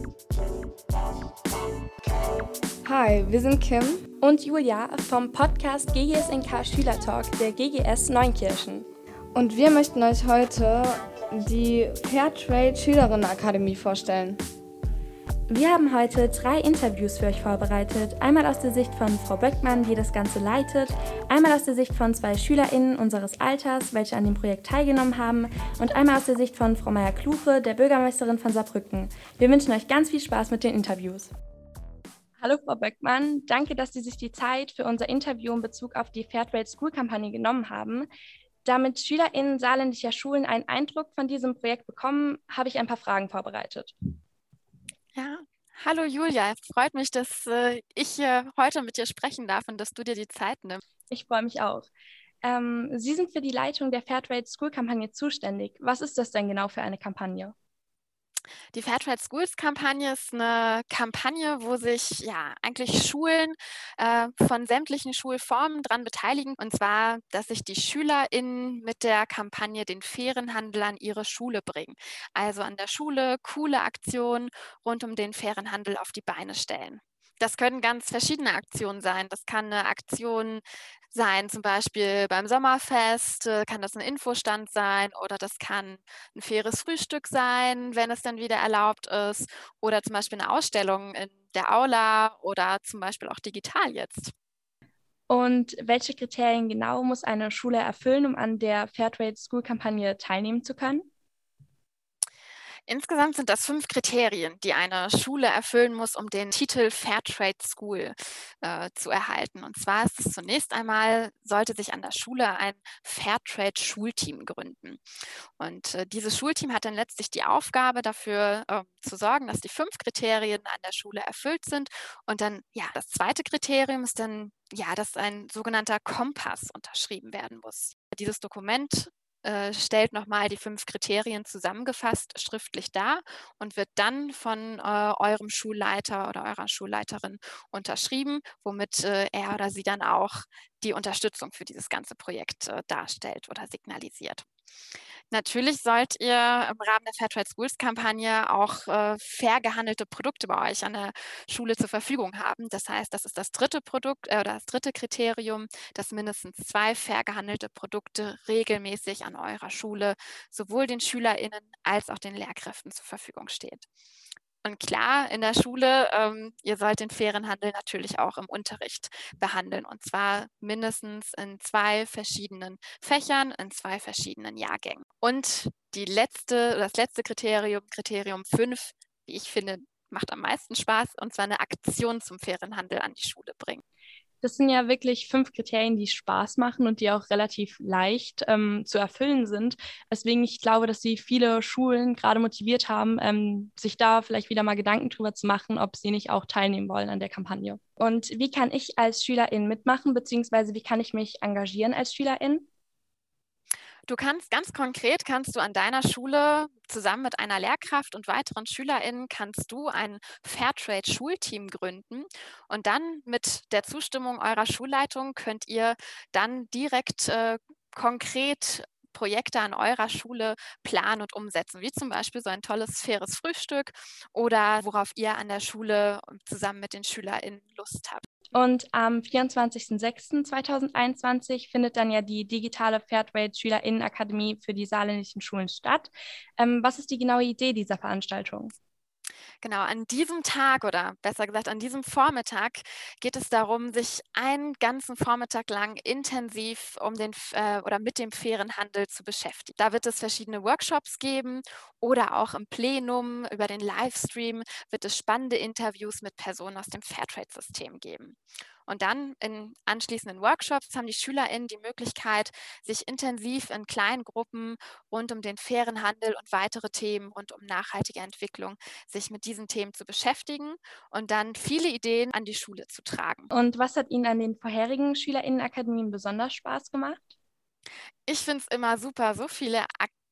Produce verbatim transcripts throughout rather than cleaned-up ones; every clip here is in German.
Hi, wir sind Kim und Julia vom Podcast G G S N K Schülertalk der G G S Neunkirchen. Und wir möchten euch heute die Fairtrade Schülerinnenakademie vorstellen. Wir haben heute drei Interviews für euch vorbereitet. Einmal aus der Sicht von Frau Böckmann, die das Ganze leitet, einmal aus der Sicht von zwei SchülerInnen unseres Alters, welche an dem Projekt teilgenommen haben, und einmal aus der Sicht von Frau Meier-Kluche, der Bürgermeisterin von Saarbrücken. Wir wünschen euch ganz viel Spaß mit den Interviews. Hallo Frau Böckmann, danke, dass Sie sich die Zeit für unser Interview in Bezug auf die Fairtrade School-Kampagne genommen haben. Damit SchülerInnen saarländischer Schulen einen Eindruck von diesem Projekt bekommen, habe ich ein paar Fragen vorbereitet. Ja, hallo Julia, freut mich, dass äh, ich äh, heute mit dir sprechen darf und dass du dir die Zeit nimmst. Ich freue mich auch. Ähm, Sie sind für die Leitung der Fairtrade School-Kampagne zuständig. Was ist das denn genau für eine Kampagne? Die Fairtrade Schools Kampagne ist eine Kampagne, wo sich ja eigentlich Schulen äh, von sämtlichen Schulformen dran beteiligen. Und zwar, dass sich die SchülerInnen mit der Kampagne den fairen Handel an ihre Schule bringen. Also an der Schule coole Aktionen rund um den fairen Handel auf die Beine stellen. Das können ganz verschiedene Aktionen sein. Das kann eine Aktion sein, zum Beispiel beim Sommerfest, äh, kann das ein Infostand sein oder das kann ein faires Frühstück sein, wenn es dann wieder erlaubt ist, oder zum Beispiel eine Ausstellung in der Aula oder zum Beispiel auch digital jetzt. Und welche Kriterien genau muss eine Schule erfüllen, um an der Fairtrade School-Kampagne teilnehmen zu können? Insgesamt sind das fünf Kriterien, die eine Schule erfüllen muss, um den Titel Fairtrade School äh, zu erhalten. Und zwar ist es zunächst einmal, sollte sich an der Schule ein Fairtrade-Schulteam gründen. Und äh, dieses Schulteam hat dann letztlich die Aufgabe, dafür äh, zu sorgen, dass die fünf Kriterien an der Schule erfüllt sind. Und dann, ja, das zweite Kriterium ist dann, ja, dass ein sogenannter Kompass unterschrieben werden muss. Dieses Dokument äh, stellt nochmal die fünf Kriterien zusammengefasst schriftlich dar und wird dann von äh, eurem Schulleiter oder eurer Schulleiterin unterschrieben, womit äh, er oder sie dann auch die Unterstützung für dieses ganze Projekt äh, darstellt oder signalisiert. Natürlich sollt ihr im Rahmen der Fairtrade Schools Kampagne auch äh, fair gehandelte Produkte bei euch an der Schule zur Verfügung haben. Das heißt, das ist das dritte Produkt äh, oder das dritte Kriterium, dass mindestens zwei fair gehandelte Produkte regelmäßig an eurer Schule sowohl den SchülerInnen als auch den Lehrkräften zur Verfügung steht. Und klar, in der Schule, ähm, ihr sollt den fairen Handel natürlich auch im Unterricht behandeln. Und zwar mindestens in zwei verschiedenen Fächern, in zwei verschiedenen Jahrgängen. Und die letzte, das letzte Kriterium, Kriterium fünf, wie ich finde, macht am meisten Spaß, und zwar eine Aktion zum fairen Handel an die Schule bringen. Das sind ja wirklich fünf Kriterien, die Spaß machen und die auch relativ leicht ähm, zu erfüllen sind. Deswegen, ich glaube, dass sie viele Schulen gerade motiviert haben, ähm, sich da vielleicht wieder mal Gedanken drüber zu machen, ob sie nicht auch teilnehmen wollen an der Kampagne. Und wie kann ich als Schülerin mitmachen, beziehungsweise wie kann ich mich engagieren als Schülerin? Du kannst ganz konkret, kannst du an deiner Schule zusammen mit einer Lehrkraft und weiteren SchülerInnen kannst du ein Fairtrade-Schulteam gründen, und dann mit der Zustimmung eurer Schulleitung könnt ihr dann direkt äh, konkret Projekte an eurer Schule planen und umsetzen, wie zum Beispiel so ein tolles, faires Frühstück oder worauf ihr an der Schule zusammen mit den SchülerInnen Lust habt. Und am vierundzwanzigsten sechsten zweitausendeinundzwanzig findet dann ja die digitale Fairtrade SchülerInnenakademie für die saarländischen Schulen statt. Ähm, was ist die genaue Idee dieser Veranstaltung? Genau, an diesem Tag oder besser gesagt an diesem Vormittag geht es darum, sich einen ganzen Vormittag lang intensiv um den äh, oder mit dem fairen Handel zu beschäftigen. Da wird es verschiedene Workshops geben oder auch im Plenum über den Livestream wird es spannende Interviews mit Personen aus dem Fairtrade-System geben. Und dann in anschließenden Workshops haben die SchülerInnen die Möglichkeit, sich intensiv in kleinen Gruppen rund um den fairen Handel und weitere Themen rund um nachhaltige Entwicklung sich mit diesen Themen zu beschäftigen und dann viele Ideen an die Schule zu tragen. Und was hat Ihnen an den vorherigen SchülerInnenakademien besonders Spaß gemacht? Ich finde es immer super, so viele Ak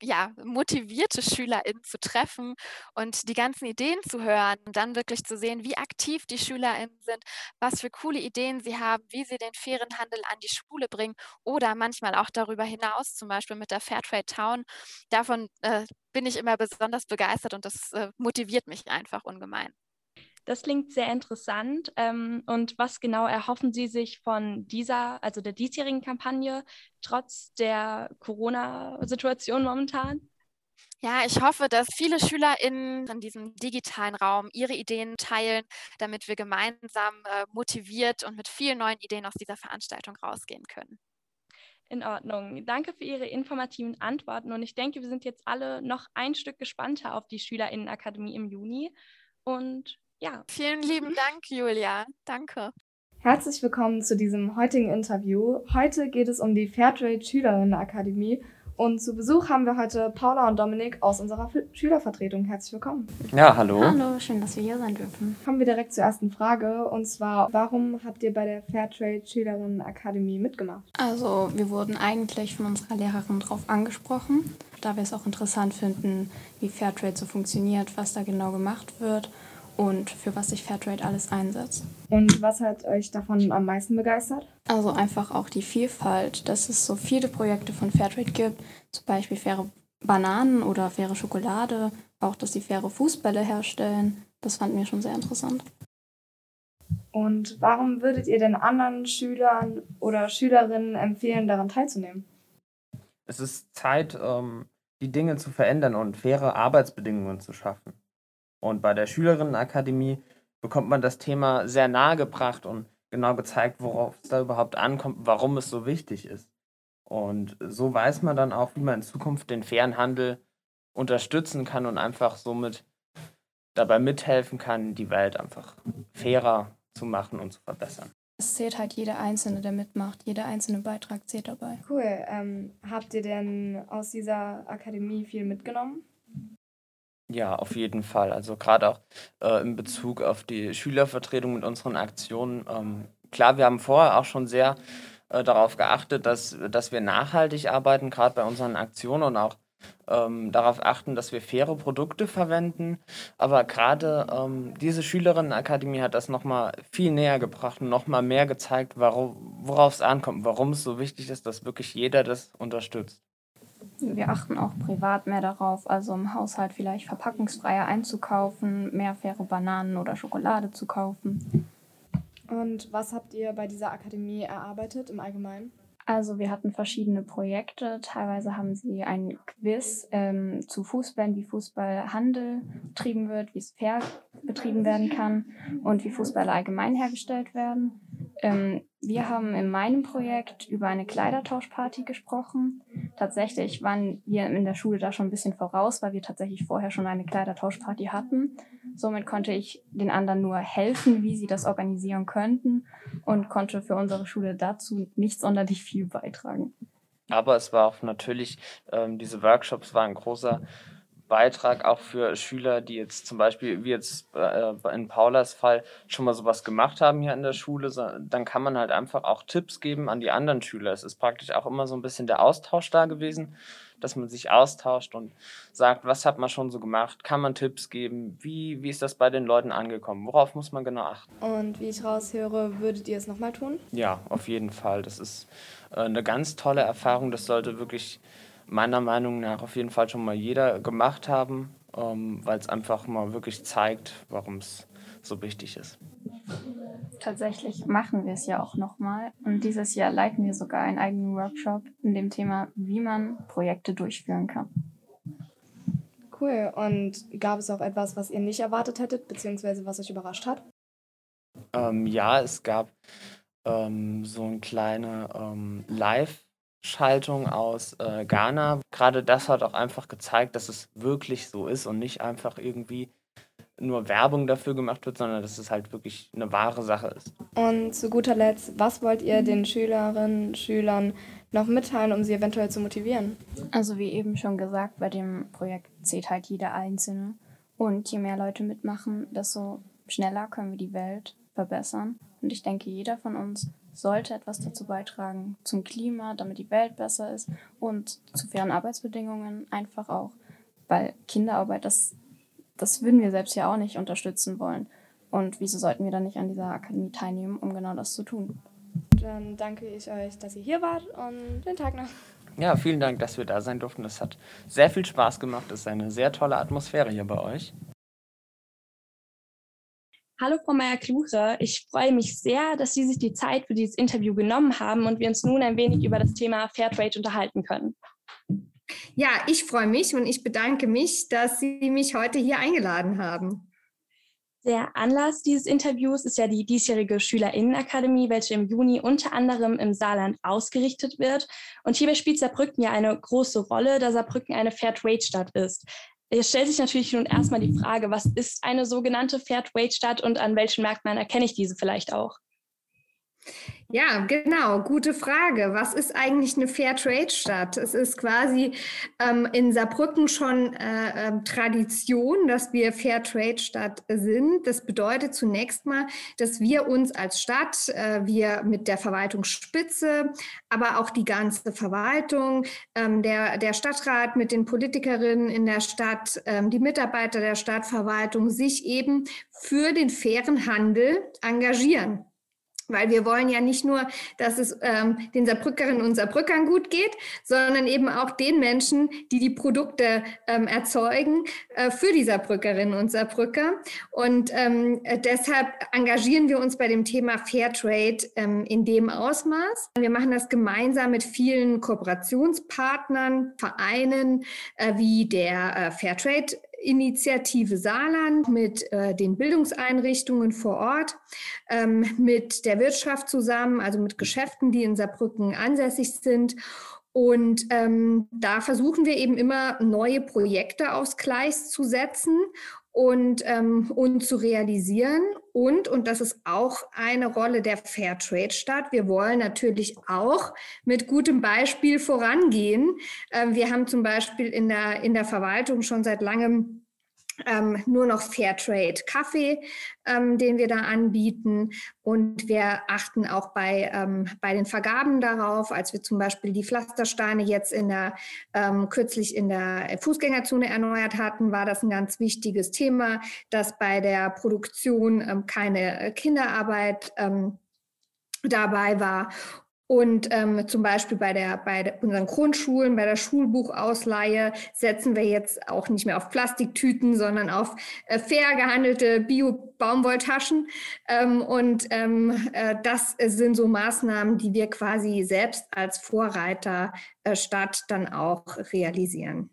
ja, motivierte SchülerInnen zu treffen und die ganzen Ideen zu hören und dann wirklich zu sehen, wie aktiv die SchülerInnen sind, was für coole Ideen sie haben, wie sie den fairen Handel an die Schule bringen oder manchmal auch darüber hinaus, zum Beispiel mit der Fairtrade Town. Davon äh, bin ich immer besonders begeistert und das äh, motiviert mich einfach ungemein. Das klingt sehr interessant. Ähm, und was genau erhoffen Sie sich von dieser, also der diesjährigen Kampagne, trotz der Corona-Situation momentan? Ja, ich hoffe, dass viele SchülerInnen in diesem digitalen Raum ihre Ideen teilen, damit wir gemeinsam äh, motiviert und mit vielen neuen Ideen aus dieser Veranstaltung rausgehen können. In Ordnung. Danke für Ihre informativen Antworten und ich denke, wir sind jetzt alle noch ein Stück gespannter auf die SchülerInnenakademie im Juni. Und ja. Vielen lieben Dank, Julia. Danke. Herzlich willkommen zu diesem heutigen Interview. Heute geht es um die Fairtrade Schülerinnenakademie und zu Besuch haben wir heute Paula und Dominik aus unserer F- Schülervertretung. Herzlich willkommen. Ja, hallo. Hallo, schön, dass wir hier sein dürfen. Kommen wir direkt zur ersten Frage und zwar, warum habt ihr bei der Fairtrade Schülerinnenakademie mitgemacht? Also wir wurden eigentlich von unserer Lehrerin drauf angesprochen, da wir es auch interessant finden, wie Fairtrade so funktioniert, was da genau gemacht wird und für was sich Fairtrade alles einsetzt. Und was hat euch davon am meisten begeistert? Also einfach auch die Vielfalt, dass es so viele Projekte von Fairtrade gibt, zum Beispiel faire Bananen oder faire Schokolade, auch dass sie faire Fußbälle herstellen. Das fanden wir schon sehr interessant. Und warum würdet ihr denn anderen Schülern oder Schülerinnen empfehlen, daran teilzunehmen? Es ist Zeit, ähm, die Dinge zu verändern und faire Arbeitsbedingungen zu schaffen. Und bei der Schülerinnenakademie bekommt man das Thema sehr nahe gebracht und genau gezeigt, worauf es da überhaupt ankommt, warum es so wichtig ist. Und so weiß man dann auch, wie man in Zukunft den fairen Handel unterstützen kann und einfach somit dabei mithelfen kann, die Welt einfach fairer zu machen und zu verbessern. Es zählt halt jeder Einzelne, der mitmacht. Jeder einzelne Beitrag zählt dabei. Cool. Ähm, habt ihr denn aus dieser Akademie viel mitgenommen? Ja, auf jeden Fall. Also gerade auch äh, in Bezug auf die Schülervertretung mit unseren Aktionen. Ähm, klar, wir haben vorher auch schon sehr äh, darauf geachtet, dass, dass wir nachhaltig arbeiten, gerade bei unseren Aktionen und auch ähm, darauf achten, dass wir faire Produkte verwenden. Aber gerade ähm, diese Schülerinnenakademie hat das nochmal viel näher gebracht und nochmal mehr gezeigt, warum, worauf es ankommt, warum es so wichtig ist, dass wirklich jeder das unterstützt. Wir achten auch privat mehr darauf, also im Haushalt vielleicht verpackungsfreier einzukaufen, mehr faire Bananen oder Schokolade zu kaufen. Und was habt ihr bei dieser Akademie erarbeitet im Allgemeinen? Also wir hatten verschiedene Projekte. Teilweise haben sie ein Quiz ähm, zu Fußbällen, wie Fußballhandel betrieben wird, wie es fair betrieben werden kann und wie Fußbälle allgemein hergestellt werden. Ähm, wir haben in meinem Projekt über eine Kleidertauschparty gesprochen. Tatsächlich waren wir in der Schule da schon ein bisschen voraus, weil wir tatsächlich vorher schon eine Kleidertauschparty hatten. Somit konnte ich den anderen nur helfen, wie sie das organisieren könnten und konnte für unsere Schule dazu nicht sonderlich viel beitragen. Aber es war auch natürlich, ähm, diese Workshops waren ein großer Beitrag auch für Schüler, die jetzt zum Beispiel, wie jetzt äh, in Paulas Fall, schon mal sowas gemacht haben hier in der Schule. So, dann kann man halt einfach auch Tipps geben an die anderen Schüler. Es ist praktisch auch immer so ein bisschen der Austausch da gewesen, dass man sich austauscht und sagt, was hat man schon so gemacht, kann man Tipps geben, wie, wie ist das bei den Leuten angekommen, worauf muss man genau achten. Und wie ich raushöre, würdet ihr es nochmal tun? Ja, auf jeden Fall. Das ist äh, eine ganz tolle Erfahrung, das sollte wirklich meiner Meinung nach auf jeden Fall schon mal jeder gemacht haben, ähm, weil es einfach mal wirklich zeigt, warum es so wichtig ist. Tatsächlich machen wir es ja auch nochmal und dieses Jahr leiten wir sogar einen eigenen Workshop in dem Thema, wie man Projekte durchführen kann. Cool. Und gab es auch etwas, was ihr nicht erwartet hättet, beziehungsweise was euch überrascht hat? Ähm, ja, es gab ähm, so eine kleine ähm, Live- Schaltung aus äh, Ghana. Gerade das hat auch einfach gezeigt, dass es wirklich so ist und nicht einfach irgendwie nur Werbung dafür gemacht wird, sondern dass es halt wirklich eine wahre Sache ist. Und zu guter Letzt, was wollt ihr den Schülerinnen, Schülern noch mitteilen, um sie eventuell zu motivieren? Also wie eben schon gesagt, bei dem Projekt zählt halt jeder Einzelne. Und je mehr Leute mitmachen, desto schneller können wir die Welt verbessern. Und ich denke, jeder von uns sollte etwas dazu beitragen zum Klima, damit die Welt besser ist und zu fairen Arbeitsbedingungen einfach auch, weil Kinderarbeit, das, das würden wir selbst ja auch nicht unterstützen wollen. Und wieso sollten wir dann nicht an dieser Akademie teilnehmen, um genau das zu tun? Dann danke ich euch, dass ihr hier wart und den Tag noch. Ja, vielen Dank, dass wir da sein durften. Das hat sehr viel Spaß gemacht. Es ist eine sehr tolle Atmosphäre hier bei euch. Hallo Frau Meyer-Kluche, ich freue mich sehr, dass Sie sich die Zeit für dieses Interview genommen haben und wir uns nun ein wenig über das Thema Fairtrade unterhalten können. Ja, ich freue mich und ich bedanke mich, dass Sie mich heute hier eingeladen haben. Der Anlass dieses Interviews ist ja die diesjährige SchülerInnenakademie, welche im Juni unter anderem im Saarland ausgerichtet wird. Und hierbei spielt Saarbrücken ja eine große Rolle, da Saarbrücken eine Fairtrade-Stadt ist. Jetzt stellt sich natürlich nun erstmal die Frage, was ist eine sogenannte Fairtrade-Stadt und an welchen Merkmalen erkenne ich diese vielleicht auch? Ja, genau, gute Frage. Was ist eigentlich eine Fairtrade-Stadt? Es ist quasi ähm, in Saarbrücken schon äh, äh, Tradition, dass wir Fairtrade-Stadt sind. Das bedeutet zunächst mal, dass wir uns als Stadt, äh, wir mit der Verwaltungsspitze, aber auch die ganze Verwaltung, ähm, der, der Stadtrat mit den Politikerinnen in der Stadt, ähm, die Mitarbeiter der Stadtverwaltung sich eben für den fairen Handel engagieren. Weil wir wollen ja nicht nur, dass es ähm, den Saarbrückerinnen und Saarbrückern gut geht, sondern eben auch den Menschen, die die Produkte ähm, erzeugen, äh, für die Saarbrückerinnen und Saarbrücker. Und ähm, deshalb engagieren wir uns bei dem Thema Fairtrade ähm, in dem Ausmaß. Wir machen das gemeinsam mit vielen Kooperationspartnern, Vereinen äh, wie der äh, Fairtrade Initiative Saarland, mit äh, den Bildungseinrichtungen vor Ort, ähm, mit der Wirtschaft zusammen, also mit Geschäften, die in Saarbrücken ansässig sind. Und ähm, da versuchen wir eben immer neue Projekte aufs Gleis zu setzen und, ähm, und zu realisieren. Und, und das ist auch eine Rolle der Fairtrade-Stadt, wir wollen natürlich auch mit gutem Beispiel vorangehen. Ähm, wir haben zum Beispiel in der, in der Verwaltung schon seit langem Ähm, nur noch Fairtrade-Kaffee, ähm, den wir da anbieten. Und wir achten auch bei, ähm, bei den Vergaben darauf, als wir zum Beispiel die Pflastersteine jetzt in der, ähm, kürzlich in der Fußgängerzone erneuert hatten, war das ein ganz wichtiges Thema, dass bei der Produktion ähm, keine Kinderarbeit ähm, dabei war. Und ähm, zum Beispiel bei, der, bei der, unseren Grundschulen, bei der Schulbuchausleihe setzen wir jetzt auch nicht mehr auf Plastiktüten, sondern auf äh, fair gehandelte Bio-Baumwolltaschen. Ähm, und ähm, äh, das sind so Maßnahmen, die wir quasi selbst als Vorreiterstadt äh, dann auch realisieren.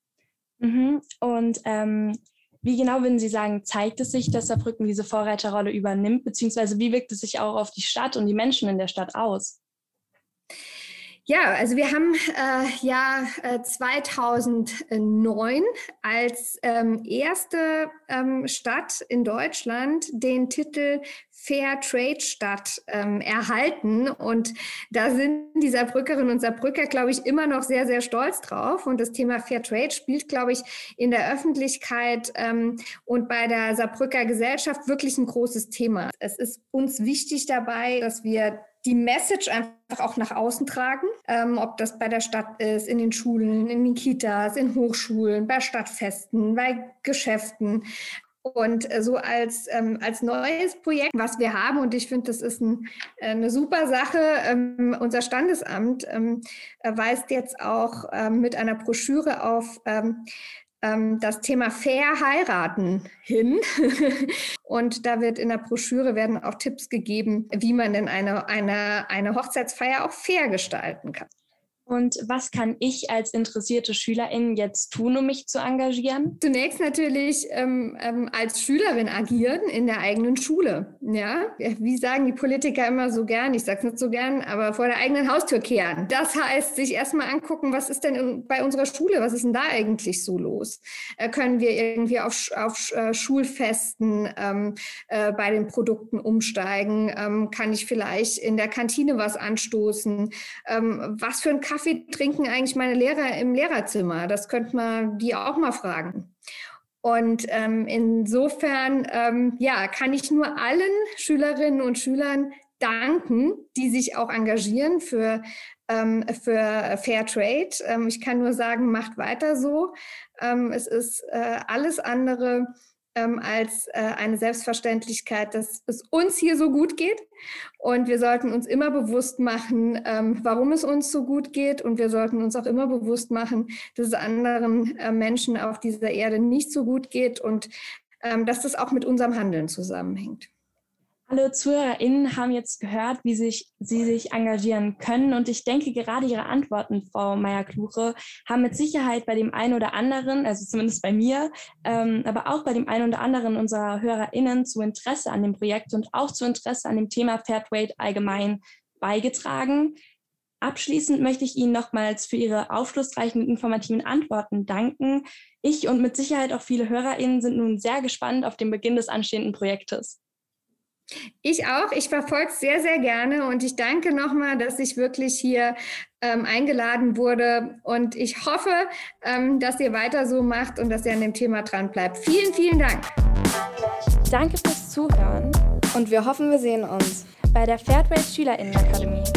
Mhm. Und ähm, wie genau würden Sie sagen, zeigt es sich, dass Saarbrücken diese Vorreiterrolle übernimmt, beziehungsweise wie wirkt es sich auch auf die Stadt und die Menschen in der Stadt aus? Ja, also wir haben äh, ja äh, zweitausendneun als ähm, erste ähm, Stadt in Deutschland den Titel Fairtrade-Stadt ähm, erhalten. Und da sind die Saarbrückerinnen und Saarbrücker, glaube ich, immer noch sehr, sehr stolz drauf. Und das Thema Fairtrade spielt, glaube ich, in der Öffentlichkeit ähm, und bei der Saarbrücker Gesellschaft wirklich ein großes Thema. Es ist uns wichtig dabei, dass wir die Message einfach auch nach außen tragen, ähm, ob das bei der Stadt ist, in den Schulen, in den Kitas, in Hochschulen, bei Stadtfesten, bei Geschäften. Und äh, so als, ähm, als neues Projekt, was wir haben, und ich finde, das ist ein, äh, eine super Sache, ähm, unser Standesamt ähm, weist jetzt auch ähm, mit einer Broschüre auf ähm, das Thema Fair heiraten hin. Und da wird in der Broschüre werden auch Tipps gegeben, wie man denn eine, eine, eine Hochzeitsfeier auch fair gestalten kann. Und was kann ich als interessierte Schülerin jetzt tun, um mich zu engagieren? Zunächst natürlich ähm, ähm, als Schülerin agieren in der eigenen Schule. Ja? Wie sagen die Politiker immer so gern, ich sage es nicht so gern, aber vor der eigenen Haustür kehren. Das heißt, sich erstmal angucken, was ist denn in, bei unserer Schule, was ist denn da eigentlich so los? Äh, können wir irgendwie auf, auf äh, Schulfesten ähm, äh, bei den Produkten umsteigen? Ähm, kann ich vielleicht in der Kantine was anstoßen? Ähm, was für ein Kaffee Kaffee trinken eigentlich meine Lehrer im Lehrerzimmer? Das könnte man die auch mal fragen. Und ähm, insofern ähm, ja, kann ich nur allen Schülerinnen und Schülern danken, die sich auch engagieren für, ähm, für Fairtrade. Ähm, ich kann nur sagen, macht weiter so. Ähm, es ist äh, alles andere ähm, als äh, eine Selbstverständlichkeit, dass es uns hier so gut geht. Und wir sollten uns immer bewusst machen, ähm, warum es uns so gut geht. Und wir sollten uns auch immer bewusst machen, dass es anderen äh, Menschen auf dieser Erde nicht so gut geht und ähm, dass das auch mit unserem Handeln zusammenhängt. Alle ZuhörerInnen haben jetzt gehört, wie sich, sie sich engagieren können. Und ich denke, gerade Ihre Antworten, Frau Meyer-Kluche, haben mit Sicherheit bei dem einen oder anderen, also zumindest bei mir, ähm, aber auch bei dem einen oder anderen unserer HörerInnen zu Interesse an dem Projekt und auch zu Interesse an dem Thema Fairtrade allgemein beigetragen. Abschließend möchte ich Ihnen nochmals für Ihre aufschlussreichen und informativen Antworten danken. Ich und mit Sicherheit auch viele HörerInnen sind nun sehr gespannt auf den Beginn des anstehenden Projektes. Ich auch. Ich verfolge es sehr, sehr gerne und ich danke nochmal, dass ich wirklich hier ähm, eingeladen wurde und ich hoffe, ähm, dass ihr weiter so macht und dass ihr an dem Thema dran bleibt. Vielen, vielen Dank. Danke fürs Zuhören und wir hoffen, wir sehen uns bei der Fairtrade SchülerInnenakademie.